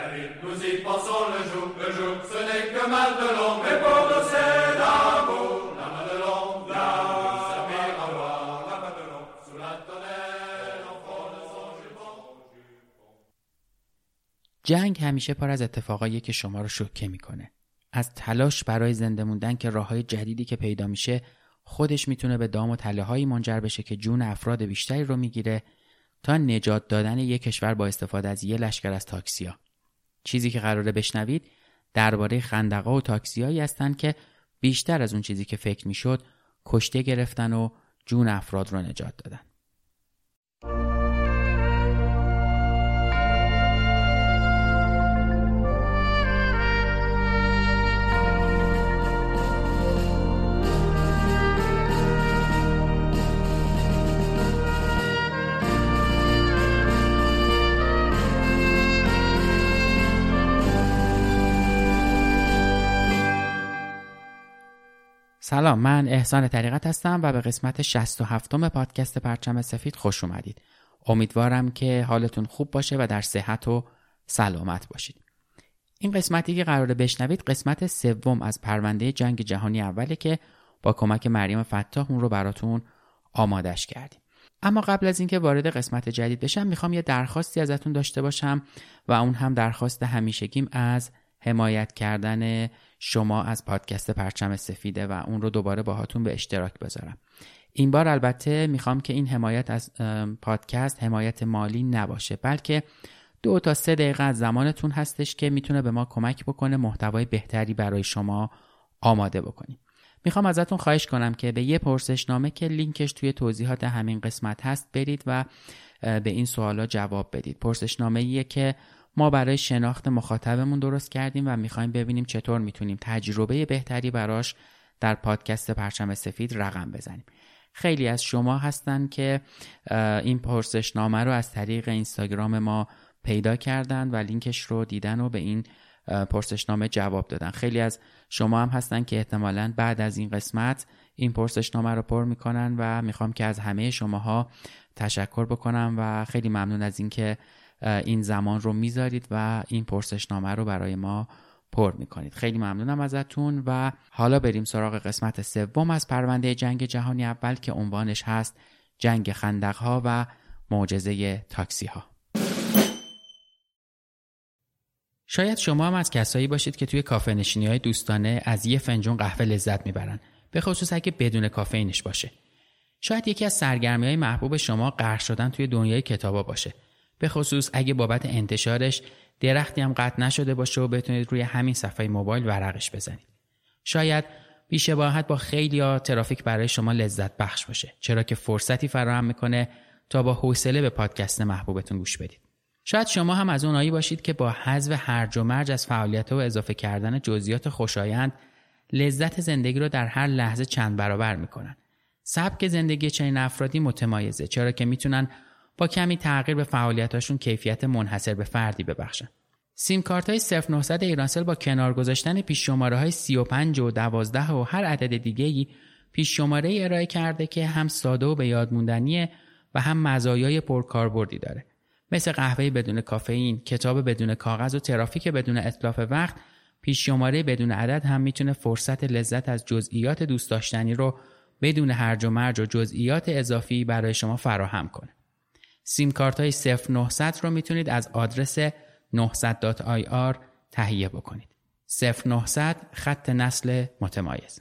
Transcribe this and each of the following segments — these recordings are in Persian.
Nous y pensons le jour, ce n'est que mal de l'ombre. Mais pour nous c'est l'amour, la main de l'ombre, l'amour, servir à voir la main de l'ombre. Sous la tonnelle, en front de son jupon. جنگ همیشه پر از اتفاقاییه که شما رو شوکه میکنه. از تلاش برای زنده موندن که راههای جدیدی که پیدا میشه خودش میتونه به دام و تله‌هایی منجر بشه که جون افراد بیشتری رو میگیره تا نجات دادن یک کشور با استفاده از یه لشکر از تاکسی‌ها. چیزی که قراره بشنوید درباره خندق‌ها و تاکسی‌هایی هستن که بیشتر از اون چیزی که فکر میشد کشته گرفتن و جون افراد رو نجات دادن. سلام، من احسان طریقت هستم و به قسمت 67م پادکست پرچم سفید خوش اومدید. امیدوارم که حالتون خوب باشه و در صحت و سلامت باشید. این قسمتی که قراره بشنوید قسمت سوم از پرونده جنگ جهانی اوله که با کمک مریم فتاح اون رو براتون آمادش کردیم. اما قبل از اینکه وارد قسمت جدید بشم میخوام یه درخواستی ازتون داشته باشم و اون هم درخواست همیشگیم از حمایت کردن شما از پادکست پرچم سفیده و اون رو دوباره باهاتون به اشتراک بذارم. این بار البته میخوام که این حمایت از پادکست حمایت مالی نباشه، بلکه 2 تا 3 دقیقه از زمانتون هستش که میتونه به ما کمک بکنه محتوای بهتری برای شما آماده بکنیم. میخوام ازتون خواهش کنم که به یه پرسشنامه که لینکش توی توضیحات همین قسمت هست برید و به این سوالا جواب بدید. پرسشنامه‌ایه که ما برای شناخت مخاطبمون درست کردیم و میخوایم ببینیم چطور میتونیم تجربه بهتری براش در پادکست پرچم سفید رقم بزنیم. خیلی از شما هستن که این پرسشنامه رو از طریق اینستاگرام ما پیدا کردن و لینکش رو دیدن و به این پرسشنامه جواب دادن. خیلی از شما هم هستن که احتمالاً بعد از این قسمت این پرسشنامه رو پر میکنن و میخوام که از همه شماها تشکر بکنم و خیلی ممنون از این که این زمان رو میذارید و این پرسشنامه رو برای ما پر میکنید. خیلی ممنونم ازتون و حالا بریم سراغ قسمت سوم از پرونده جنگ جهانی اول که عنوانش هست جنگ خندق‌ها و معجزه تاکسی‌ها. شاید شما هم از کسایی باشید که توی کافه نشینی‌های دوستانه از یه فنجون قهوه لذت میبرن، به خصوص اگه بدون کافئینش باشه. شاید یکی از سرگرمی‌های محبوب شما غرق شدن توی دنیای کتابا باشه، به خصوص اگه بابت انتشارش درختی هم قطع نشده باشه و بتونید روی همین صفحه موبایل ورقش بزنید. شاید بی‌شباهت با خیلی‌ها ترافیک برای شما لذت بخش باشه، چرا که فرصتی فراهم میکنه تا با حوصله به پادکست محبوبتون گوش بدید. شاید شما هم از اونایی باشید که با حذف هرج و مرج از فعالیت‌ها و اضافه کردن جزئیات خوشایند لذت زندگی رو در هر لحظه چند برابر میکنن. سبک زندگی چنین افرادی متمایزه، چرا که میتونن با کمی تغییر به فعالیتاشون کیفیت منحصر به فردی ببخشن. سیم کارت های 0900 ایرانسل با کنار گذاشتن پیش شماره های 35 و 12 و هر عدد دیگه‌ای پیش شماره ارائه کرده که هم ساده و به یاد موندنیه و هم مزایای پرکاربردی داره. مثل قهوه بدون کافئین، کتاب بدون کاغذ و ترافیک بدون اتلاف وقت، پیش شماره بدون عدد هم میتونه فرصت لذت از جزئیات دوست داشتنی رو بدون هرج و مرج و جزئیات اضافی برای شما فراهم کنه. سیم کارت های 0900 رو میتونید از آدرس 900.ir تهیه بکنید. 0900 خط نسل متمایز.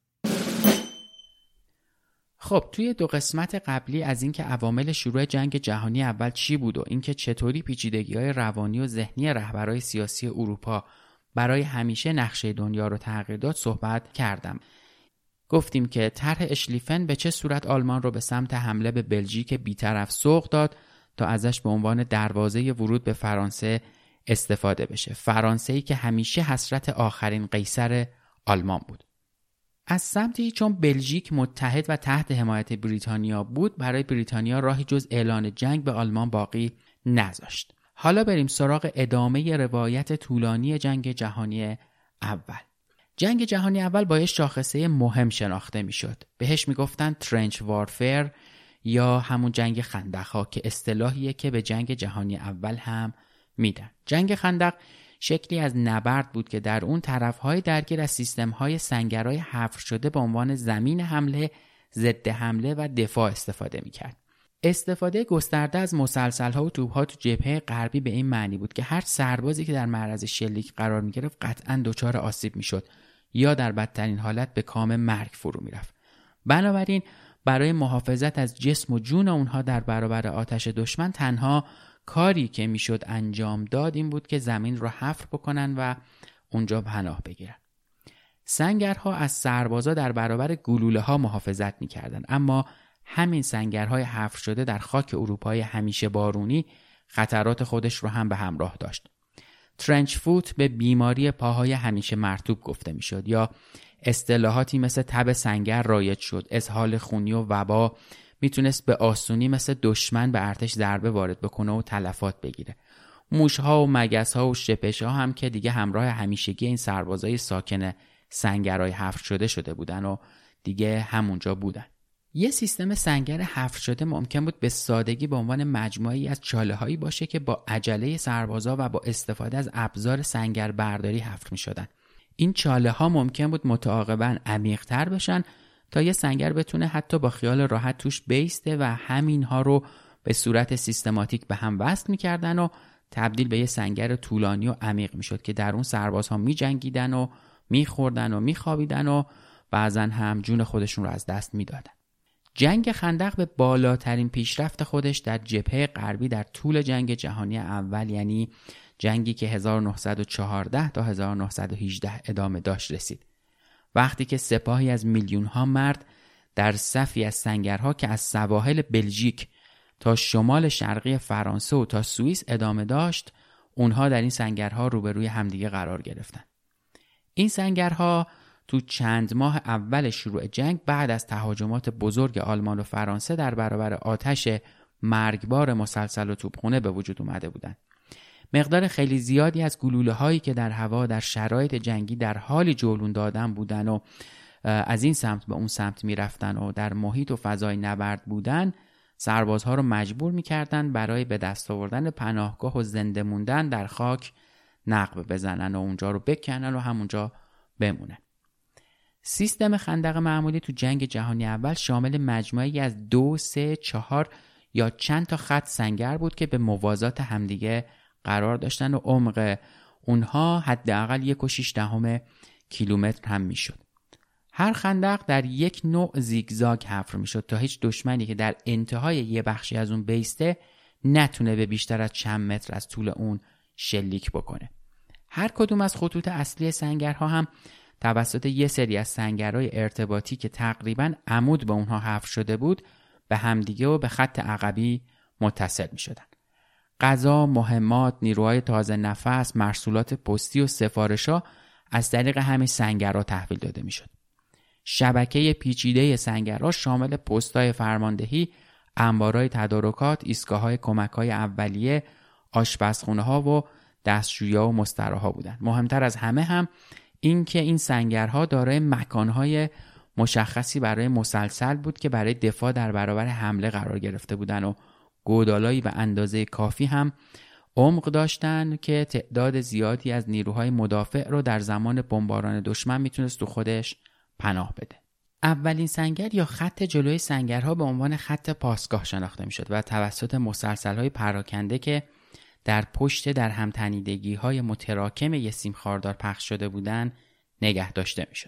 خب توی 2 قسمت قبلی از اینکه عوامل شروع جنگ جهانی اول چی بود و اینکه چطوری پیچیدگی‌های روانی و ذهنی رهبرای سیاسی اروپا برای همیشه نقشه دنیا رو تغییر داد صحبت کردم. گفتیم که طرح اشلیفن به چه صورت آلمان رو به سمت حمله به بلژیک بی‌طرف سوق داد تا ازش به عنوان دروازه ورود به فرانسه استفاده بشه. فرانسه‌ای که همیشه حسرت آخرین قیصر آلمان بود. از سمتی چون بلژیک متحد و تحت حمایت بریتانیا بود، برای بریتانیا راهی جز اعلان جنگ به آلمان باقی نذاشت. حالا بریم سراغ ادامه روایت طولانی جنگ جهانی اول. جنگ جهانی اول با یه شاخصه مهم شناخته میشد. بهش میگفتن ترنچ وارفر یا همون جنگ خندق‌ها که اصطلاحیه که به جنگ جهانی اول هم میدن. جنگ خندق شکلی از نبرد بود که در اون طرف‌های درگیر از سیستم‌های سنگرهای حفر شده به عنوان زمین حمله، ضد حمله و دفاع استفاده می‌کرد. استفاده گسترده از مسلسل‌ها و توپ‌ها تو جبهه غربی به این معنی بود که هر سربازی که در معرض شلیک قرار می‌گرفت قطعاً دچار آسیب می‌شد یا در بدترین حالت به کام مرگ فرو می‌رفت. بنابراین برای محافظت از جسم و جون اونها در برابر آتش دشمن تنها کاری که میشد انجام داد این بود که زمین رو حفر بکنن و اونجا پناه بگیرن. سنگرها از سربازا در برابر گلوله‌ها محافظت می‌کردند، اما همین سنگرهای حفر شده در خاک اروپای همیشه بارونی خطرات خودش رو هم به همراه داشت. ترنچ فوت به بیماری پاهای همیشه مرطوب گفته میشد یا اصطلاحاتی مثل تب سنگر رایج شد. اسهال خونی و وبا میتونست به آسونی مثل دشمن به ارتش ضربه وارد بکنه و تلفات بگیره. موشها و مگسها و شپشها هم که دیگه همراه همیشگی این سربازای ساکن سنگرهای حفر شده بودن و دیگه همونجا بودن. یه سیستم سنگر حفر شده ممکن بود به سادگی به عنوان مجموعه‌ای از چاله‌هایی باشه که با عجله سربازا و با استفاده از ابزار سنگر برداری حفر می‌شدن. این چاله‌ها ممکن بود متعاقباً عمیق‌تر بشن تا یه سنگر بتونه حتی با خیال راحت توش بیسته و همینها رو به صورت سیستماتیک به هم وصل می‌کردن و تبدیل به یه سنگر طولانی و عمیق می‌شد که در اون سربازها می‌جنگیدن و می‌خوردن و می‌خوابیدن و بعضاً هم جون خودشون رو از دست می‌دادن. جنگ خندق به بالاترین پیشرفت خودش در جبهه غربی در طول جنگ جهانی اول، یعنی جنگی که 1914 تا 1918 ادامه داشت، رسید. وقتی که سپاهی از میلیون‌ها مرد در صفی از سنگرها که از سواحل بلژیک تا شمال شرقی فرانسه و تا سوئیس ادامه داشت، اونها در این سنگرها روبروی همدیگه قرار گرفتن. این سنگرها تو چند ماه اول شروع جنگ بعد از تهاجمات بزرگ آلمان و فرانسه در برابر آتش مرگبار مسلسل و توپخانه به وجود اومده بودند. مقدار خیلی زیادی از گلوله‌هایی که در هوا در شرایط جنگی در حالی جولون دادن بودن و از این سمت به اون سمت میرفتن و در محیط و فضای نبرد بودن، سربازها رو مجبور میکردن برای به دست آوردن پناهگاه و زنده موندن در خاک نقب بزنن و اونجا رو بکنن و همونجا بمونن. سیستم خندق معمولی تو جنگ جهانی اول شامل مجموعه‌ای از 2، 3، 4 یا چند تا خط سنگر بود که به موازات همدیگه قرار داشتن و عمق اونها حداقل 1.6 کیلومتر هم میشد. هر خندق در یک نوع زیگزاگ حفر میشد تا هیچ دشمنی که در انتهای یه بخشی از اون بیسته نتونه به بیشتر از چند متر از طول اون شلیک بکنه. هر کدوم از خطوط اصلی سنگرها هم توسط یه سری از سنگرهای ارتباطی که تقریباً عمود به اونها حفر شده بود به همدیگه و به خط عقبی متصل می شدن. غذا، مهمات، نیروهای تازه نفس، مرسولات پستی و سفارش‌ها از طریق همین سنگرها تحویل داده می شد. شبکه پیچیده سنگرها شامل پست‌های فرماندهی، انبارهای تدارکات، ایستگاه‌های کمک‌های اولیه، آشپزخونه‌ها و دستشویی‌ها و مستراح‌ها بودند. مهمتر از همه هم این که این سنگرها دارای مکانهای مشخصی برای مسلسل بود که برای دفاع در برابر حمله قرار گرفته بودن و گودالایی به اندازه کافی هم عمق داشتن که تعداد زیادی از نیروهای مدافع رو در زمان بمباران دشمن میتونست تو خودش پناه بده. اولین سنگر یا خط جلوی سنگرها به عنوان خط پاسگاه شناخته میشد و توسط مسلسل‌های پراکنده که در پشت در هم تنیدگی‌های متراکم یه سیم خاردار پخش شده بودن نگه داشته میشد.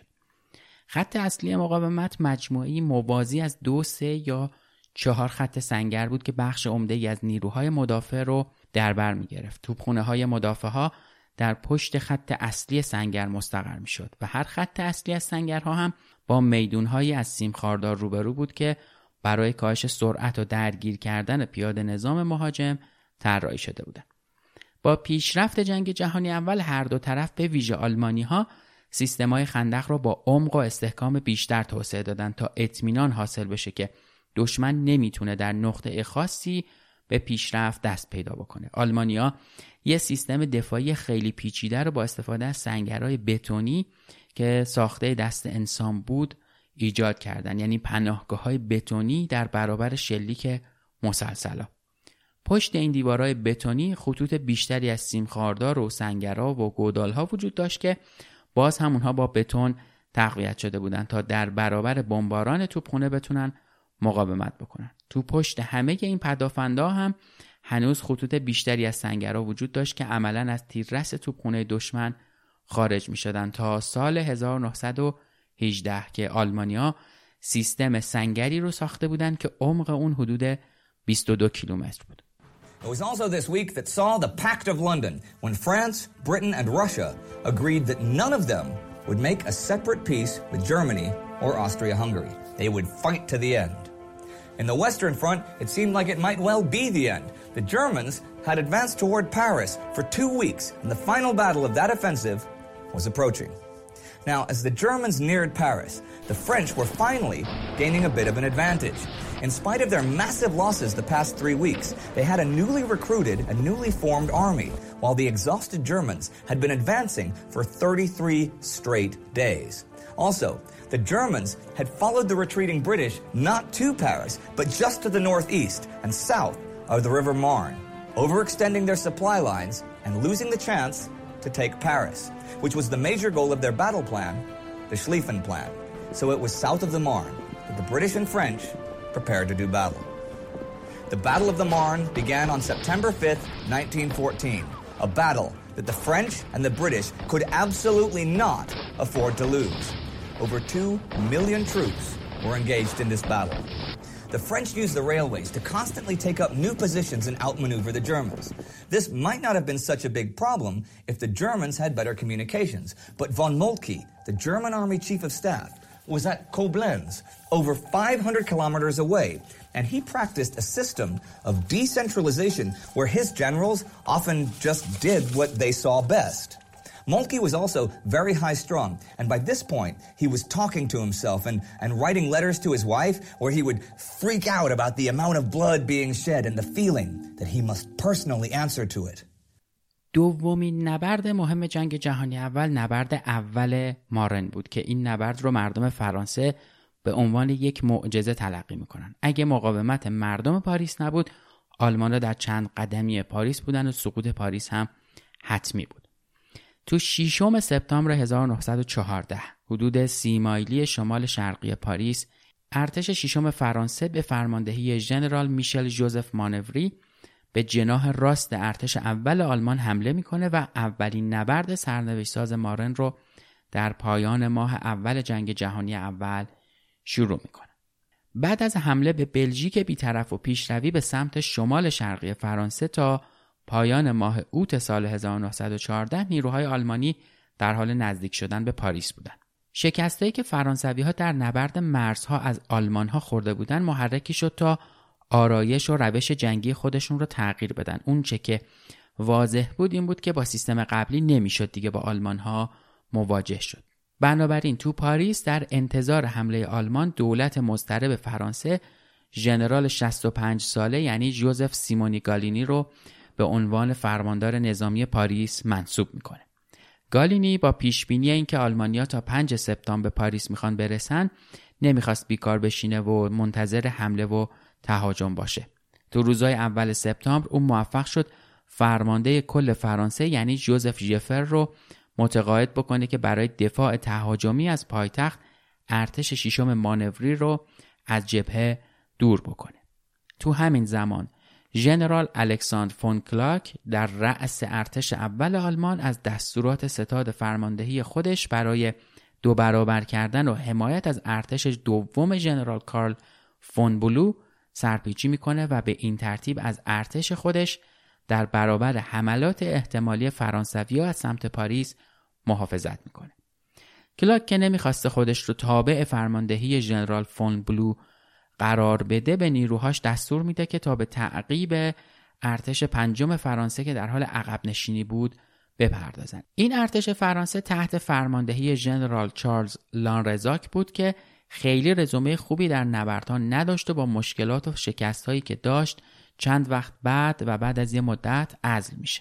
خط اصلی مقاومت مجموعه‌ای موازی از 2، 3 یا 4 خط سنگر بود که بخش عمده‌ای از نیروهای مدافع رو در بر می‌گرفت. توپخانه‌های مدافع‌ها در پشت خط اصلی سنگر مستقر می‌شد و هر خط اصلی از سنگرها هم با میدون‌هایی از سیم خاردار روبرو بود که برای کاهش سرعت و درگیر کردن پیاده نظام مهاجم طراحی شده بودند. با پیشرفت جنگ جهانی اول هر دو طرف به ویژه آلمانی‌ها سیستم‌های خندق را با عمق و استحکام بیشتر توسعه دادن تا اطمینان حاصل بشه که دشمن نمیتونه در نقطه خاصی به پیشرفت دست پیدا بکنه. آلمانی‌ها یه سیستم دفاعی خیلی پیچیده رو با استفاده از سنگرهای بتونی که ساخته دست انسان بود ایجاد کردن، یعنی پناهگاه‌های بتونی در برابر شلیک مسلسل‌ها. پشت این دیوارهای بتونی خطوط بیشتری از سیمخاردار و سنگرها و گودالها وجود داشت که باز هم اونها با بتون تقویت شده بودن تا در برابر بمباران توپخانه بتونن مقاومت بکنن. تو پشت همه این پدافندها هم هنوز خطوط بیشتری از سنگرها وجود داشت که عملاً از تیررس توپخانه دشمن خارج می شدن تا سال 1918 که آلمانیا سیستم سنگری رو ساخته بودن که عمق اون حدود 22 کیلومتر بود. It was also this week that saw the Pact of London, when France, Britain, and Russia agreed that none of them would make a separate peace with Germany or Austria-Hungary. They would fight to the end. In the Western Front, it seemed like it might well be the end. The Germans had advanced toward Paris for 2 weeks, and the final battle of that offensive was approaching. Now, as the Germans neared Paris, the French were finally gaining a bit of an advantage. In spite of their massive losses the past 3 weeks, they had a newly recruited and newly formed army, while the exhausted Germans had been advancing for 33 straight days. Also, the Germans had followed the retreating British not to Paris, but just to the northeast and south of the River Marne, overextending their supply lines and losing the chance to take Paris, which was the major goal of their battle plan, the Schlieffen Plan. So it was south of the Marne that the British and French prepared to do battle. The Battle of the Marne began on September 5th, 1914, a battle that the French and the British could absolutely not afford to lose. Over 2 million troops were engaged in this battle. The French used the railways to constantly take up new positions and outmaneuver the Germans. This might not have been such a big problem if the Germans had better communications, but von Moltke, the German Army Chief of Staff, was at Koblenz, over 500 kilometers away, and he practiced a system of decentralization where his generals often just did what they saw best. Moltke was also very high-strung, and by this point, he was talking to himself and writing letters to his wife where he would freak out about the amount of blood being shed and the feeling that he must personally answer to it. دومین نبرد مهم جنگ جهانی اول نبرد اول مارن بود که این نبرد رو مردم فرانسه به عنوان یک معجزه تلقی میکنن. اگه مقاومت مردم پاریس نبود، آلمان‌ها در چند قدمی پاریس بودن و سقوط پاریس هم حتمی بود. تو 6 سپتامبر 1914 حدود 30 مایلی شمال شرقی پاریس، ارتش 6 فرانسه به فرماندهی ژنرال میشل ژوزف مانوری به جناح راست ارتش اول آلمان حمله میکنه و اولین نبرد سرنوشت‌ساز مارن رو در پایان ماه اول جنگ جهانی اول شروع میکنه. بعد از حمله به بلژیک بی‌طرف و پیشروی به سمت شمال شرقی فرانسه تا پایان ماه اوت سال 1914 نیروهای آلمانی در حال نزدیک شدن به پاریس بودند. شکستایی که فرانسوی‌ها در نبرد مرزها از آلمان‌ها خورده بودند محرکی شد تا آرایش و روش جنگی خودشون رو تغییر بدن. اون چه که واضح بود این بود که با سیستم قبلی نمیشد دیگه با آلمان‌ها مواجه شد. بنابراین تو پاریس در انتظار حمله آلمان دولت مضطرب فرانسه ژنرال 65 ساله یعنی ژوزف سیمونی گالینی رو به عنوان فرماندار نظامی پاریس منصوب میکنه. گالینی با پیشبینی اینکه آلمانیا تا 5 سپتامبر به پاریس میخوان برسن نمیخواست بیکار بشینه و منتظر حمله و تهاجم باشه. تو روزهای اول سپتامبر اون موفق شد فرمانده کل فرانسه یعنی ژوزف ژفر رو متقاعد بکنه که برای دفاع تهاجمی از پایتخت ارتش 6 مانوری رو از جبهه دور بکنه. تو همین زمان ژنرال الکساندر فون کلاک در رأس ارتش اول آلمان از دستورات ستاد فرماندهی خودش برای 2 برابر کردن و حمایت از ارتش دوم ژنرال کارل فون بلو سرپیچی میکنه و به این ترتیب از ارتش خودش در برابر حملات احتمالی فرانسوی‌ها از سمت پاریس محافظت میکنه. کلاک که نمیخواسته خودش رو تابع فرماندهی ژنرال فون بلو قرار بده به نیروهاش دستور میده که تا به تعقیب ارتش 5 فرانسه که در حال عقب نشینی بود بپردازن. این ارتش فرانسه تحت فرماندهی ژنرال چارلز لانرزاک بود که خیلی رزومه خوبی در نبردها نداشت و با مشکلات و شکست‌هایی که داشت چند وقت بعد از یه مدت عزل میشه.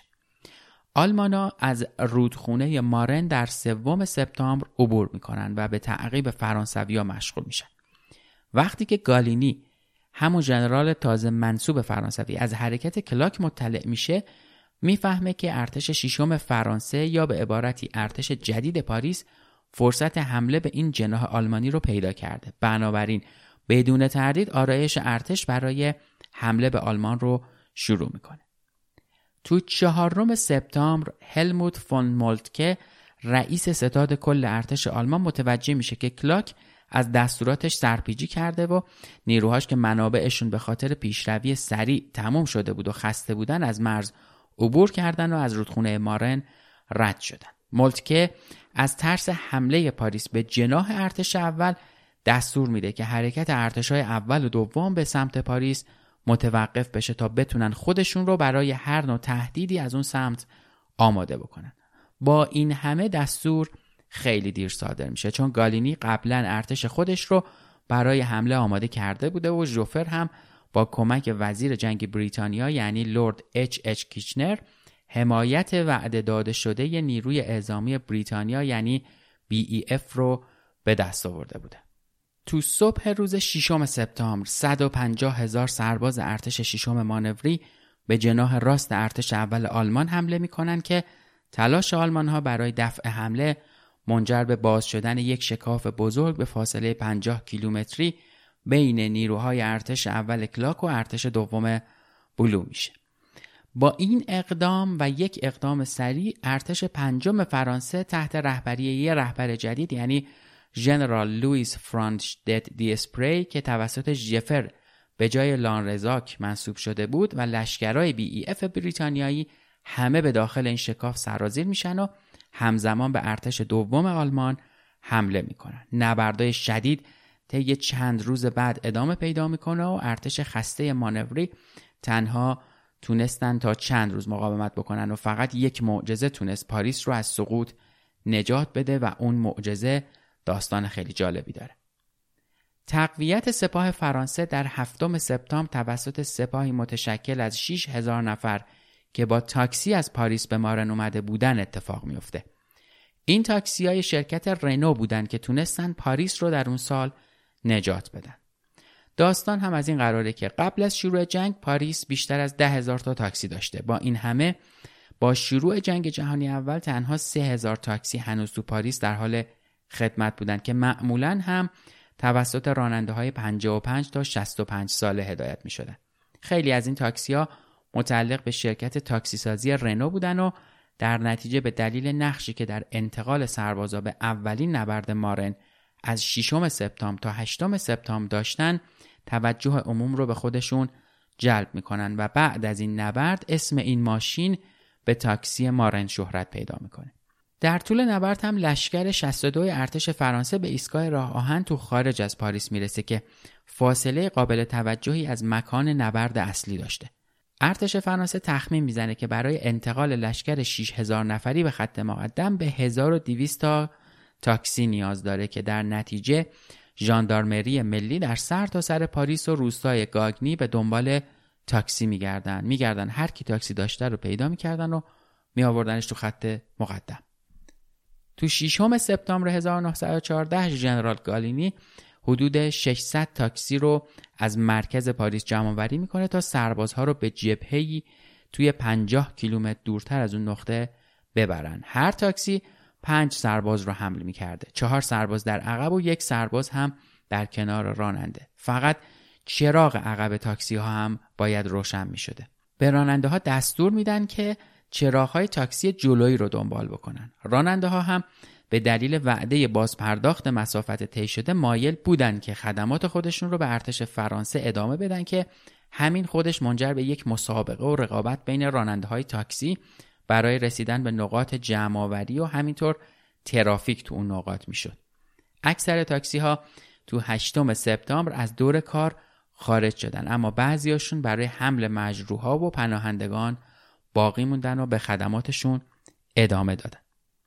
آلمانا از رودخونه مارن در 3 سپتامبر عبور میکنن و به تعقیب فرانسوی‌ها مشغول میشن. وقتی که گالینی همون ژنرال تازه منصوب فرانسوی از حرکت کلاک مطلع میشه، میفهمه که ارتش ششم فرانسه یا به عبارتی ارتش جدید پاریس فرصت حمله به این جناح آلمانی رو پیدا کرده. بنابراین بدون تردید آرایش ارتش برای حمله به آلمان رو شروع میکنه. تو 4 سپتامبر هلموت فون مولتکه رئیس ستاد کل ارتش آلمان متوجه میشه که کلاک از دستوراتش سرپیچی کرده و نیروهاش که منابعشون به خاطر پیشروی سریع تموم شده بود و خسته بودن از مرز عبور کردن و از رودخونه مارن رد شدن. مولتکه از ترس حمله پاریس به جناح ارتش اول دستور میده که حرکت ارتش‌های اول و دوم به سمت پاریس متوقف بشه تا بتونن خودشون رو برای هر نوع تهدیدی از اون سمت آماده بکنن. با این همه دستور خیلی دیر صادر میشه، چون گالینی قبلا ارتش خودش رو برای حمله آماده کرده بوده و ژوفر هم با کمک وزیر جنگ بریتانیا یعنی لورد اچ کیچنر حمایت وعده داده شده ی نیروی اعزامی بریتانیا یعنی BEF رو به دست آورده بوده. تو صبح روز 6 سپتامبر 150,000 سرباز ارتش ششم مانوری به جناح راست ارتش اول آلمان حمله میکنن که تلاش آلمان ها برای دفع حمله منجر به باز شدن یک شکاف بزرگ به فاصله 50 کیلومتری بین نیروهای ارتش اول کلاک و ارتش دوم بلو میشه. با این اقدام و یک اقدام سریع ارتش 5 فرانسه تحت رهبری یک رهبر جدید یعنی ژنرال لوئیس فرانشدت دیسپری که توسط ژفر به جای لانرزاک منصوب شده بود و لشکرهای BEF بریتانیایی همه به داخل این شکاف سرازیر میشن و همزمان به ارتش دوم آلمان حمله میکنن. نبردهای شدید طی چند روز بعد ادامه پیدا میکنه و ارتش خسته مانوری تنها تونستن تا چند روز مقاومت بکنن و فقط یک معجزه تونست پاریس رو از سقوط نجات بده و اون معجزه داستان خیلی جالبی داره. تقویت سپاه فرانسه در 7 سپتامبر توسط سپاهی متشکل از 6,000 نفر که با تاکسی از پاریس به مارن اومده بودن اتفاق میفته. این تاکسی های شرکت رنو بودن که تونستن پاریس رو در اون سال نجات بدن. داستان هم از این قراره که قبل از شروع جنگ پاریس بیشتر از 10,000 تا تاکسی داشته. با این همه با شروع جنگ جهانی اول تنها 3,000 تاکسی هنوز تو پاریس در حال خدمت بودن که معمولاً هم توسط راننده‌های 55 تا 65 ساله هدایت می‌شدن. خیلی از این تاکسی‌ها متعلق به شرکت تاکسی سازی رنو بودن و در نتیجه به دلیل نقشی که در انتقال سربازا به اولین نبرد مارن از 6 سپتامبر تا 8 سپتامبر داشتن توجه عموم رو به خودشون جلب میکنن و بعد از این نبرد اسم این ماشین به تاکسی مارن شهرت پیدا میکنه. در طول نبرد هم لشکر 62 ارتش فرانسه به ایستگاه راه آهن تو خارج از پاریس میرسه که فاصله قابل توجهی از مکان نبرد اصلی داشته. ارتش فرانسه تخمین میزنه که برای انتقال لشکر 6,000 نفری به خط مقدم به 1200 تا تاکسی نیاز داره که در نتیجه ژاندارمری ملی در سر تا سر پاریس و روستای گاگنی به دنبال تاکسی میگردن هر کی تاکسی داشته رو پیدا میکردن و میآوردنش تو خط مقدم. تو 6 سپتامبر 1914 ژنرال گالینی حدود 600 تاکسی رو از مرکز پاریس جمع آوری میکنه تا سربازها رو به جبهه‌ای توی 50 کیلومتر دورتر از اون نقطه ببرن. هر تاکسی 5 سرباز رو حمل میکرده. 4 سرباز در عقب و 1 سرباز هم در کنار راننده. فقط چراغ عقب تاکسی ها هم باید روشن میشده. به راننده ها دستور میدن که چراغ‌های تاکسی جلویی رو دنبال بکنن. راننده ها هم به دلیل وعده بازپرداخت مسافت طی شده مایل بودن که خدمات خودشون رو به ارتش فرانسه ادامه بدن که همین خودش منجر به یک مسابقه و رقابت بین راننده‌های تاکسی برای رسیدن به نقاط جمع‌آوری و همینطور ترافیک تو اون نقاط میشد. اکثر تاکسی ها تو 8 سپتامبر از دور کار خارج شدن، اما بعضیاشون برای حمل مجروحا و پناهندگان باقی موندن و به خدماتشون ادامه دادن.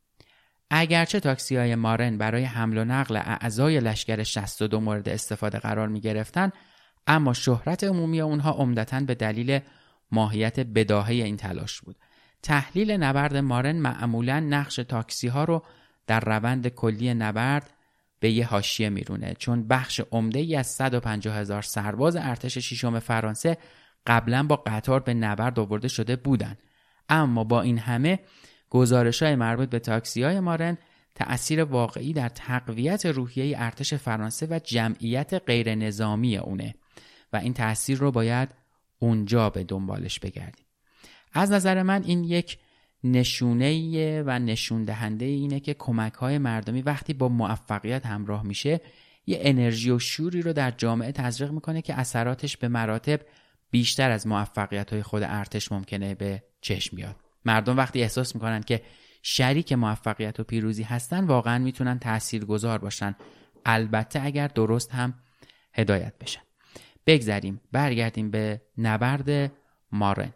اگرچه تاکسی‌های مارن برای حمل و نقل اعضای لشکر 62 مورد استفاده قرار می‌گرفتن، اما شهرت عمومی اونها عمدتاً به دلیل ماهیت بداهه این تلاش بود. تحلیل نبرد مارن معمولاً نقش تاکسی‌ها رو در روند کلی نبرد به یه حاشیه میرونه، چون بخش عمده‌ای از 150,000 سرباز ارتش ششم فرانسه قبلا با قطار به نبرد آورده شده بودن. اما با این همه گزارش‌های مربوط به تاکسی‌های مارن تأثیر واقعی در تقویت روحیه ارتش فرانسه و جمعیت غیر نظامی اونه و این تأثیر رو باید اونجا به دنبالش بگردیم. از نظر من این یک نشونه‌ایه و نشون دهنده اینه که کمک‌های مردمی وقتی با موفقیت همراه میشه یه انرژی و شوری رو در جامعه تزریق میکنه که اثراتش به مراتب بیشتر از موفقیت‌های خود ارتش ممکنه به چشم بیاد. مردم وقتی احساس میکنن که شریک موفقیت و پیروزی هستن واقعا میتونن تاثیرگذار باشن، البته اگر درست هم هدایت بشن. بگذریم برگردیم به نبرد مارن.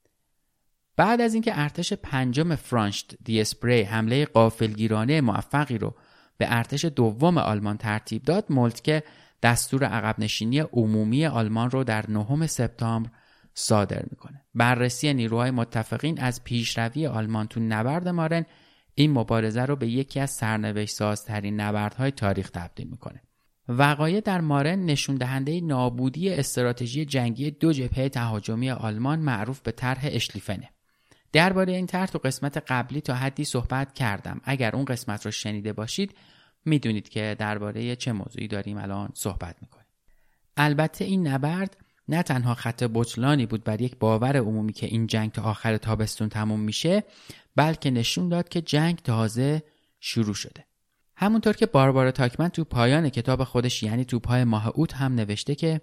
بعد از اینکه ارتش پنجم فرانشت دیسپری حمله غافلگیرانه موفقی رو به ارتش دوم آلمان ترتیب داد، مولتکه دستور عقب نشینی عمومی آلمان رو در 9 سپتامبر صادر میکنه. بررسی نیروهای متفقین از پیشروی آلمان تو نبرد مارن این مبارزه رو به یکی از سرنوشت سازترین نبردهای تاریخ تبدیل میکنه. وقایع در مارن نشون دهنده نابودی استراتژی جنگی 2 جبهه تهاجمی آلمان معروف به طرح اشلیفنه. درباره این طرح تو قسمت قبلی تا حدی صحبت کردم. اگر اون قسمت رو شنیده باشید میدونید که درباره چه موضوعی داریم الان صحبت میکنیم. البته این نبرد نه تنها خط بطلانی بود بر یک باور عمومی که این جنگ تا آخر تابستون تموم میشه، بلکه نشون داد که جنگ تازه شروع شده. همونطور که باربارا تاکمن تو پایان کتاب خودش یعنی توپ‌های ماه اوت هم نوشته که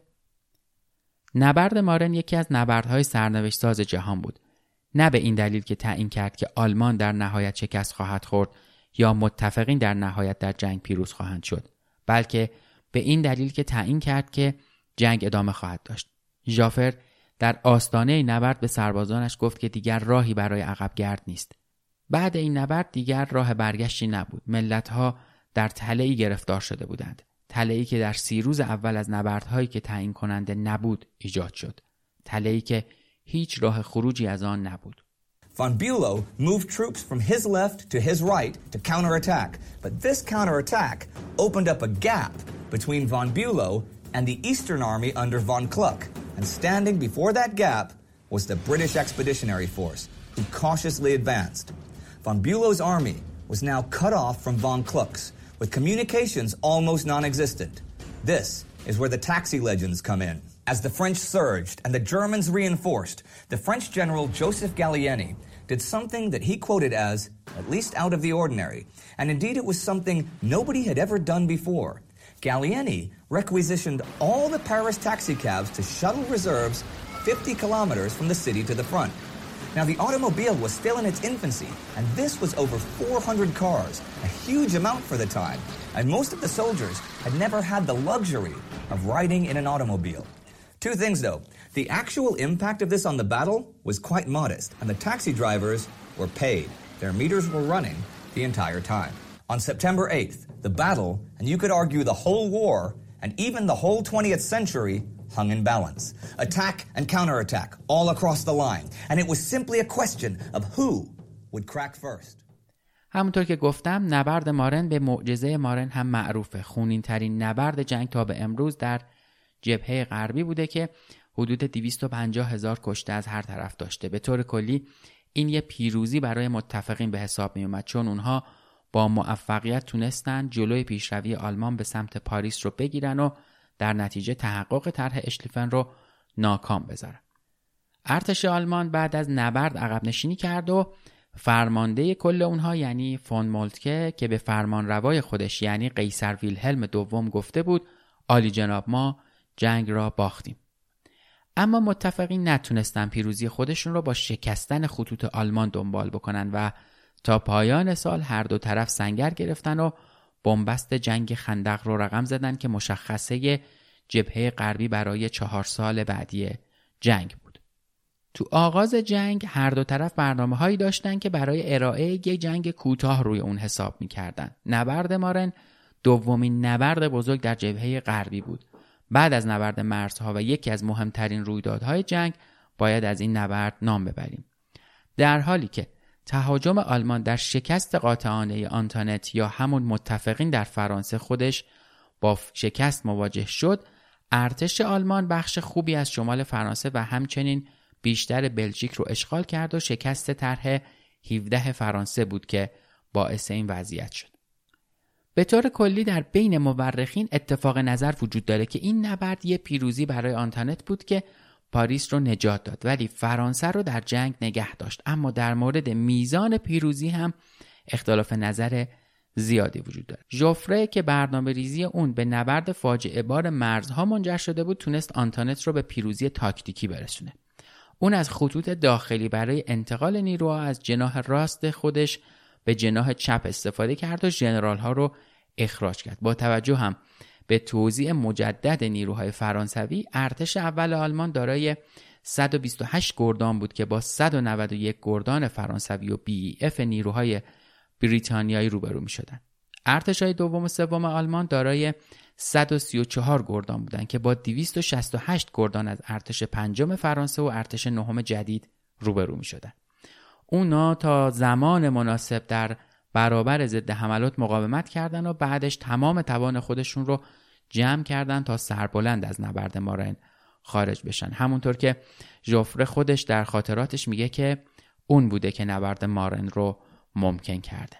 نبرد مارن یکی از نبردهای سرنوشت ساز جهان بود. نه به این دلیل که تعیین کرد که آلمان در نهایت شکست خواهد خورد یا متفقین در نهایت در جنگ پیروز خواهند شد، بلکه به این دلیل که تعیین کرد که جنگ ادامه خواهد داشت. ژافر در آستانه نبرد به سربازانش گفت که دیگر راهی برای عقب گرد نیست. بعد این نبرد دیگر راه برگشتی نبود. ملت‌ها در تله‌ای گرفتار شده بودند. تله‌ای که در 30 روز اول از نبردهایی که تعیین کننده نبود ایجاد شد. تله‌ای که هیچ راه خروجی از آن نبود. Von Bülow moved troops from his left to his right to counterattack, but this counterattack opened up a gap between von Bülow and the Eastern Army under von Kluck, and standing before that gap was the British Expeditionary Force, who cautiously advanced. Von Bülow's army was now cut off from von Kluck's, with communications almost non-existent. This is where the taxi legends come in. As the French surged and the Germans reinforced, the French general Joseph Gallieni did something that he quoted as, at least out of the ordinary, and indeed it was something nobody had ever done before. Gallieni requisitioned all the Paris taxicabs to shuttle reserves 50 kilometers from the city to the front. Now, the automobile was still in its infancy, and this was over 400 cars, a huge amount for the time, and most of the soldiers had never had the luxury of riding in an automobile. Two things, though. The actual impact of this on the battle was quite modest, and the taxi drivers were paid. Their meters were running the entire time. On September 8th, the battle, and you could argue the whole war, and even the whole 20th century, hung in balance. Attack and counterattack all across the line, and it was simply a question of who would crack first. همونطور که گفتم نبرد مارن به معجزه مارن هم معروفه. خونین ترین نبرد جنگ تا به امروز در جبهه غربی بوده که حدود 250,000 کشته از هر طرف داشته. به طور کلی این یه پیروزی برای متفقین به حساب می اومد، چون اونها با موفقیت تونستن جلوی پیشروی آلمان به سمت پاریس رو بگیرن و در نتیجه تحقق طرح اشلیفن رو ناکام بذارن. ارتش آلمان بعد از نبرد عقب نشینی کرد و فرمانده کل اونها یعنی فون مولتکه که به فرمان روای خودش یعنی قیصر ویلهلم دوم گفته بود عالی جناب ما جنگ را باختیم. اما متفقین نتونستن پیروزی خودشون رو با شکستن خطوط آلمان دنبال بکنن و تا پایان سال هر دو طرف سنگر گرفتن و بنبست جنگ خندق رو رقم زدن که مشخصه جبهه غربی برای 4 سال بعدی جنگ بود. تو آغاز جنگ هر دو طرف برنامه‌هایی داشتن که برای ارائه یک جنگ کوتاه روی اون حساب می‌کردن. نبرد مارن دومین نبرد بزرگ در جبهه غربی بود. بعد از نبرد مرزها و یکی از مهمترین رویدادهای جنگ باید از این نبرد نام ببریم. در حالی که تهاجم آلمان در شکست قاطعانه آنتونت یا همون متفقین در فرانسه خودش با شکست مواجه شد، ارتش آلمان بخش خوبی از شمال فرانسه و همچنین بیشتر بلژیک رو اشغال کرد و شکست طرح 17 فرانسه بود که باعث این وضعیت شد. به طور کلی در بین مورخین اتفاق نظر وجود داره که این نبرد یه پیروزی برای آنتونت بود که پاریس رو نجات داد، ولی فرانسه رو در جنگ نگه داشت. اما در مورد میزان پیروزی هم اختلاف نظر زیادی وجود داره. ژوفره که برنامه ریزی اون به نبرد فاجعه بار مرزها منجر شده بود، تونست آنتونت رو به پیروزی تاکتیکی برسونه. اون از خطوط داخلی برای انتقال نیروها از جناح راست خودش به جناح چپ استفاده کرد و ژنرال‌ها رو اخراج کرد. با توجه هم به توزیع مجدد نیروهای فرانسوی، ارتش اول آلمان دارای 128 گردان بود که با 191 گردان فرانسوی و BEF نیروهای بریتانیایی روبرو می‌شدند. ارتش‌های دوم و سوم آلمان دارای 134 گردان بودند که با 268 گردان از ارتش پنجم فرانسه و ارتش نهم جدید روبرو می‌شدند. اونا تا زمان مناسب در برابر ضد حملات مقاومت کردند و بعدش تمام توان خودشون رو جمع کردند تا سربلند از نبرد مارن خارج بشن. همونطور که ژوفره خودش در خاطراتش میگه که اون بوده که نبرد مارن رو ممکن کرده.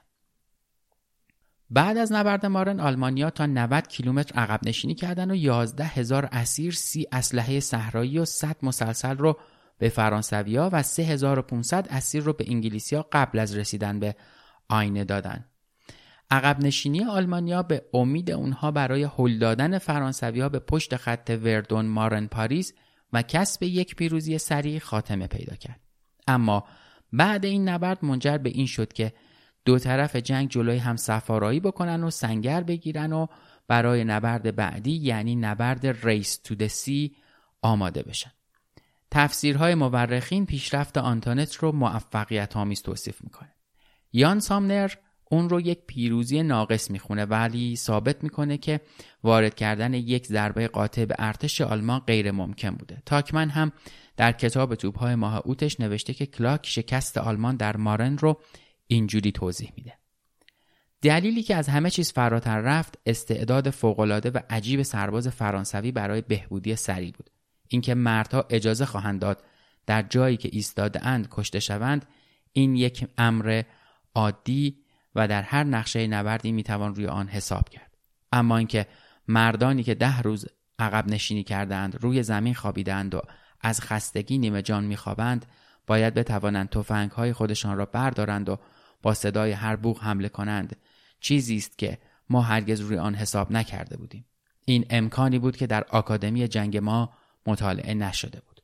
بعد از نبرد مارن آلمانیا تا 90 کیلومتر عقب نشینی کردن و 11,000 اسیر، 30 اسلحه صحرایی و 100 مسلسل رو به فرانسوی‌ها و 3,500 اسیر رو به انگلیسی‌ها قبل از رسیدن به آینه دادن. عقب نشینی آلمانیا به امید اونها برای هل دادن فرانسوی‌ها به پشت خط وردون مارن پاریس و کسب یک پیروزی سریع خاتمه پیدا کرد. اما بعد این نبرد منجر به این شد که دو طرف جنگ جلوی هم سفارایی بکنن و سنگر بگیرن و برای نبرد بعدی یعنی نبرد ریس تو د سی آماده بشن. تفسیرهای مورخین پیشرفت آنتونت رو موفقیت آمیز توصیف میکنه. یان سامنر اون رو یک پیروزی ناقص میخونه ولی ثابت میکنه که وارد کردن یک ضربه قاطع به ارتش آلمان غیر ممکن بوده. تاکمن هم در کتاب توپ‌های ماه اوتش نوشته که کلاک شکست آلمان در مارن رو اینجوری توضیح میده. دلیلی که از همه چیز فراتر رفت استعداد فوق‌العاده و عجیب سرباز فرانسوی برای بهبودی سریع بود. اینکه مردها اجازه خواهند داد در جایی که ایستاده‌اند کشته شوند، این یک امر عادی و در هر نقشه نبردی میتوان روی آن حساب کرد. اما اینکه مردانی که 10 روز عقب نشینی کردند روی زمین خوابیدند و از خستگی نیمه جان میخوابند، باید بتوانند تفنگ‌های خودشان را بردارند و با صدای هر بوق حمله کنند، چیزی است که ما هرگز روی آن حساب نکرده بودیم. این امکانی بود که در آکادمی جنگ ما مطالعه نشده بود.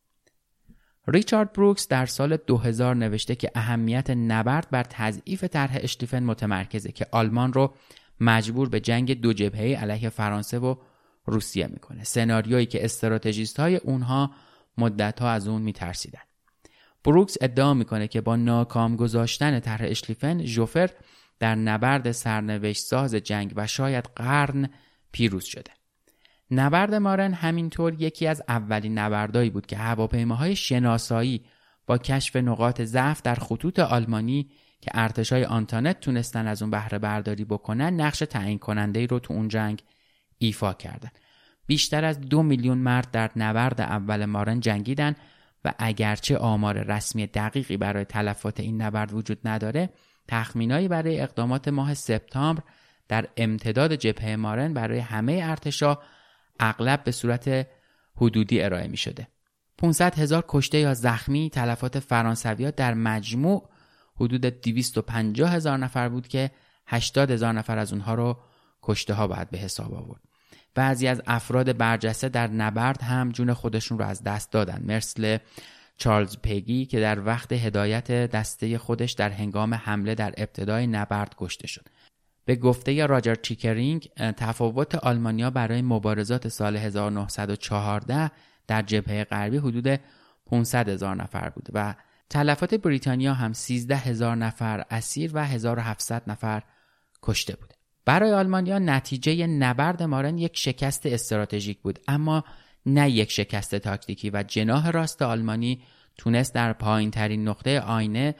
ریچارد بروکس در سال 2000 نوشته که اهمیت نبرد بر تضعیف طرح اشتیفن متمرکزه که آلمان رو مجبور به جنگ دو جبهه‌ای علیه فرانسه و روسیه میکنه. سناریویی که استراتژیست‌های اونها مدت‌ها از اون میترسیدن. بروکس ادعا میکنه که با ناکام گذاشتن طرح اشتیفن، ژوفر در نبرد سرنوشت ساز جنگ و شاید قرن پیروز شده. نبرد مارن همینطور یکی از اولین نبردهایی بود که هواپیماهای شناسایی با کشف نقاط ضعف در خطوط آلمانی که ارتشای آنتونت تونستن از اون بهره برداری بکنن نقش تعیین کننده‌ای رو تو اون جنگ ایفا کردن. بیشتر از 2 میلیون مرد در نبرد اول مارن جنگیدن و اگرچه آمار رسمی دقیقی برای تلفات این نبرد وجود نداره، تخمینایی برای اقدامات ماه سپتامبر در امتداد جبهه مارن برای همه ارتشا اغلب به صورت حدودی ارائه می شده. 500,000 کشته یا زخمی، تلفات فرانسوی‌ها در مجموع حدود 250,000 نفر بود که 80,000 نفر از اونها رو کشته ها باید به حساب آورد. بعضی از افراد برجسته در نبرد هم جون خودشون رو از دست دادن، مثل چارلز پیگی که در وقت هدایت دسته خودش در هنگام حمله در ابتدای نبرد کشته شد. به گفته راجر چیکرینگ، تفاوت آلمانیا برای مبارزات سال 1914 در جبهه غربی حدود 500,000 نفر بود و تلفات بریتانیا هم 13,000 نفر اسیر و 1,700 نفر کشته بود. برای آلمانیا نتیجه نبرد مارن یک شکست استراتژیک بود، اما نه یک شکست تاکتیکی و جناح راست آلمانی تونست در پایین ترین نقطه آینه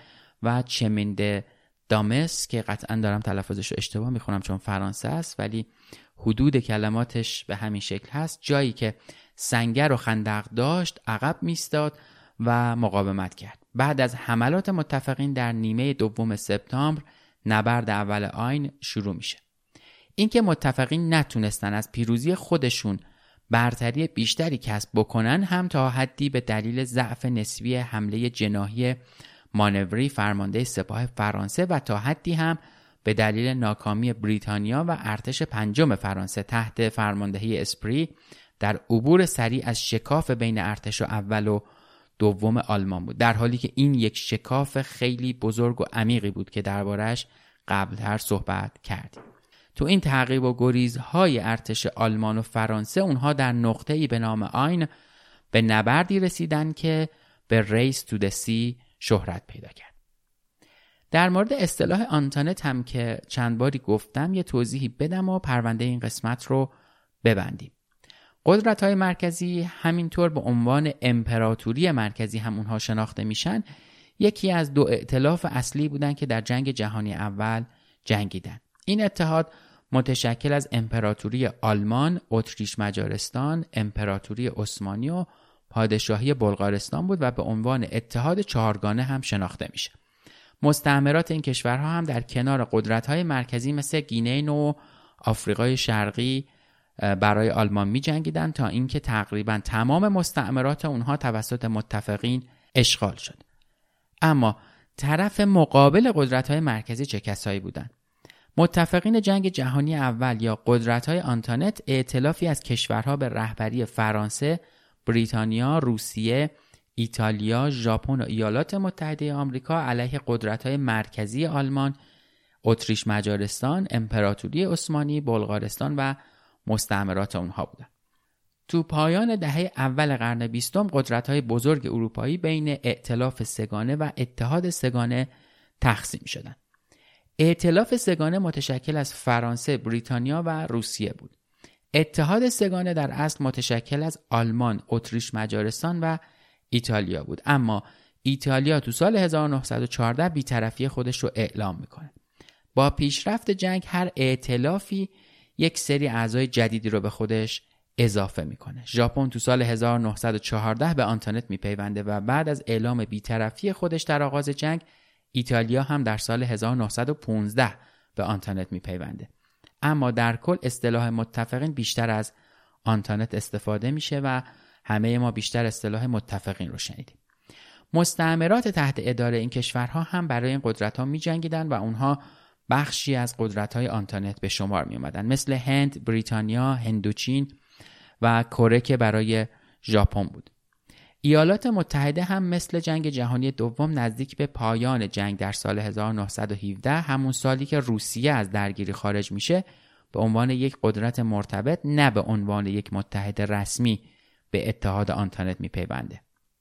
و چمین دامس که قطعا دارم تلفظش رو اشتباه میخونم چون فرانسه است، ولی حدود کلماتش به همین شکل هست. جایی که سنگر و خندق داشت عقب میستاد و مقاومت کرد. بعد از حملات متفقین در نیمه دوم سپتامبر نبرد اول آین شروع میشه. اینکه متفقین نتونستن از پیروزی خودشون برتری بیشتری کسب بکنن هم تا حدی به دلیل ضعف نسبی حمله جناحی مانوری فرمانده سپاه فرانسه و تا حدی هم به دلیل ناکامی بریتانیا و ارتش پنجم فرانسه تحت فرماندهی اسپری در عبور سریع از شکاف بین ارتش اول و دوم آلمان بود، در حالی که این یک شکاف خیلی بزرگ و عمیقی بود که درباره‌اش قبلتر صحبت کردیم. تو این تعقیب و گریزهای ارتش آلمان و فرانسه اونها در نقطه‌ای به نام آین به نبردی رسیدن که به ریس تو د سی شهرت پیدا کرد. در مورد اصطلاح آنتونت هم که چند باری گفتم یه توضیحی بدم و پرونده این قسمت رو ببندیم. قدرت‌های مرکزی همینطور به عنوان امپراتوری مرکزی هم اونها شناخته میشن. یکی از دو ائتلاف اصلی بودن که در جنگ جهانی اول جنگیدن. این اتحاد متشکل از امپراتوری آلمان، اتریش مجارستان، امپراتوری عثمانی و پادشاهی بلغارستان بود و به عنوان اتحاد چهارگانه هم شناخته میشه. مستعمرات این کشورها هم در کنار قدرت‌های مرکزی مثل گینه نو و آفریقای شرقی برای آلمان می جنگیدن تا اینکه تقریبا تمام مستعمرات اونها توسط متفقین اشغال شد. اما طرف مقابل قدرت‌های مرکزی چه کسایی بودند؟ متفقین جنگ جهانی اول یا قدرت‌های آنتونت ائتلافی از کشورها به رهبری فرانسه، بریتانیا، روسیه، ایتالیا، ژاپن و ایالات متحده آمریکا علیه قدرت‌های مرکزی آلمان، اتریش مجارستان، امپراتوری عثمانی، بلغارستان و مستعمرات اونها بودند. تو پایان دهه اول قرن 20 قدرت‌های بزرگ اروپایی بین ائتلاف سه‌گانه و اتحاد سه‌گانه تقسیم شدند. ائتلاف سه‌گانه متشکل از فرانسه، بریتانیا و روسیه بود. اتحاد سه‌گانه در اصل متشکل از آلمان، اتریش مجارستان و ایتالیا بود، اما ایتالیا تو سال 1914 بی‌طرفی خودش رو اعلام میکنه. با پیشرفت جنگ هر ائتلافی یک سری اعضای جدیدی رو به خودش اضافه میکنه. ژاپن تو سال 1914 به آنتونت میپیونده و بعد از اعلام بی‌طرفی خودش در آغاز جنگ، ایتالیا هم در سال 1915 به آنتونت میپیونده. اما در کل اصطلاح متفقین بیشتر از آنتونت استفاده میشه و همه ما بیشتر اصطلاح متفقین رو شنیدیم. مستعمرات تحت اداره این کشورها هم برای این قدرت‌ها می‌جنگیدن و اونها بخشی از قدرت‌های آنتونت به شمار می‌آمدن، مثل هند، بریتانیا، هندوچین و کره که برای ژاپن بود. ایالات متحده هم مثل جنگ جهانی دوم نزدیک به پایان جنگ در سال 1917، همون سالی که روسیه از درگیری خارج میشه، به عنوان یک قدرت مرتبط نه به عنوان یک متحد رسمی به اتحاد آنتونت میپیونده.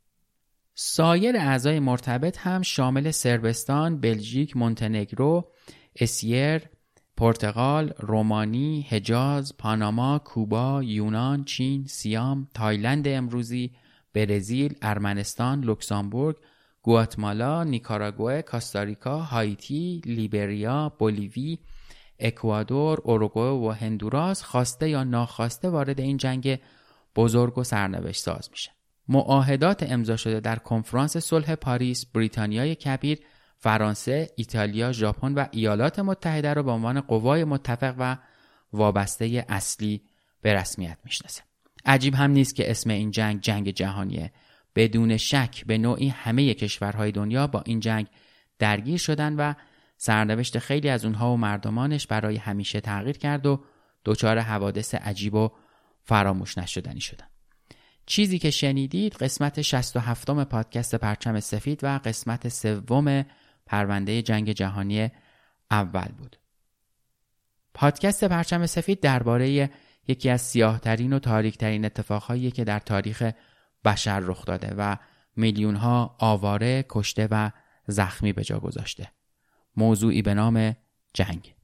سایر اعضای مرتبط هم شامل صربستان، بلژیک، مونتنگرو، اسیر، پرتغال، رومانی، حجاز، پاناما، کوبا، یونان، چین، سیام، تایلند امروزی، برزیل، ارمنستان، لوکزامبورگ، گواتمالا، نیکاراگوئه، کاستاریکا، هایتی، لیبریا، بولیوی، اکوادور، اوروگوئه و هندوراس خواسته یا ناخواسته وارد این جنگ بزرگ و سرنوشت ساز میشه. معاهدات امضا شده در کنفرانس صلح پاریس، بریتانیای کبیر، فرانسه، ایتالیا، ژاپن و ایالات متحده را به عنوان قوای متفق و وابسته اصلی به رسمیت میشناسه. عجیب هم نیست که اسم این جنگ جنگ جهانیه. بدون شک به نوعی همه کشورهای دنیا با این جنگ درگیر شدن و سرنوشت خیلی از اونها و مردمانش برای همیشه تغییر کرد و دچار حوادث عجیب و فراموش نشدنی شدن. چیزی که شنیدید قسمت 67 پادکست پرچم سفید و قسمت 3 پرونده جنگ جهانی اول بود. پادکست پرچم سفید درباره یکی از سیاه‌ترین و تاریک‌ترین اتفاقهایی که در تاریخ بشر رخ داده و میلیون‌ها آواره، کشته و زخمی به جا گذاشته. موضوعی به نام جنگ.